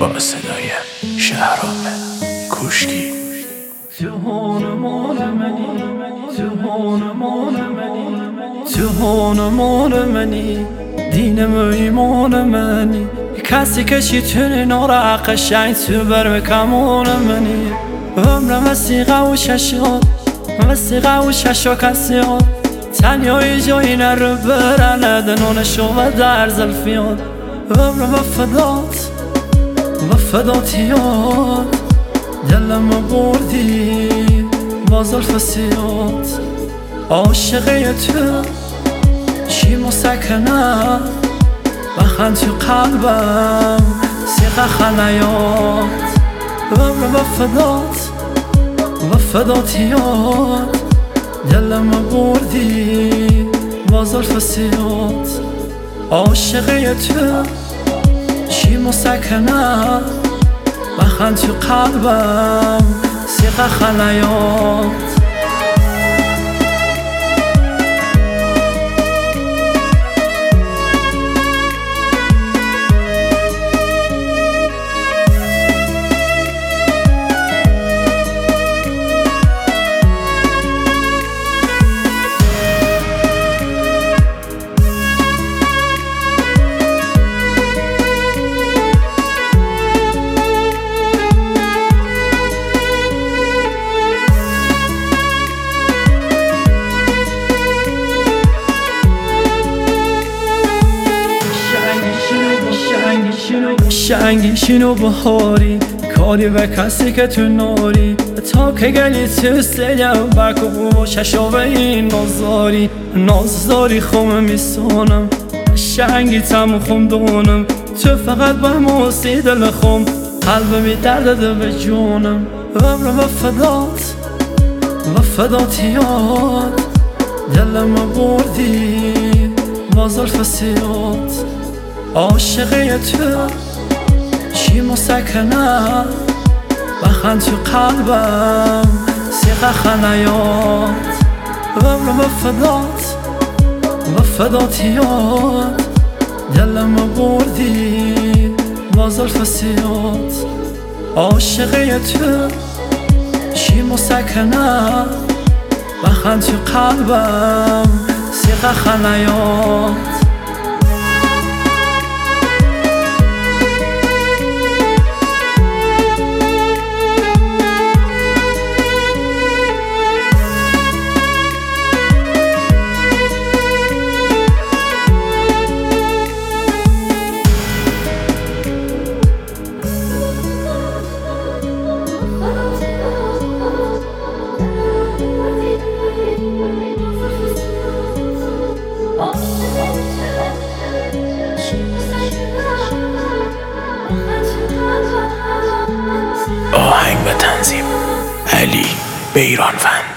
با صدای شهرام کوشکی. جهان منی، جهان منی، دینم و ایمان منی، کسی که شیطونه نورا قشنگ تو بر کمان منی. عمرم وسیقه و ششاد، وسیقه و ششا کسیاد، تنیای جایی نرو برند نونشو و در زلفیاد. عمرم وفدات یاد، دلم بردی با زلف سیاد. عاشقه تو چی مسکنه بخند تو قلبم سیقه خنیاد. عمر وفدات یاد، دلم بردی با زلف سیاد. عاشقه تو چی مسکنه بخند تو قلبم سیقه خنیاد. شنگی شنو بخاری کاری به کسی که تو ناری، تا که گلی تو سلیم بکو ششا به این نازداری خوم میسونم. شنگی تم خم دونم تو فقط به موسی دل خم، قلبم می درده به جونم. عمر وفدات یاد، دلم بردی با زلف سیاد. عاشقه تو چی مسکنه بخند تو قلبم سیقه خنیاد. عمر وفدات یاد، دلم بردی با زلف سیاد. عاشقه تو چی مسکنه بخند تو قلبم سیقه خنیاد. آهنگ و تنظیم علی بیرانوند.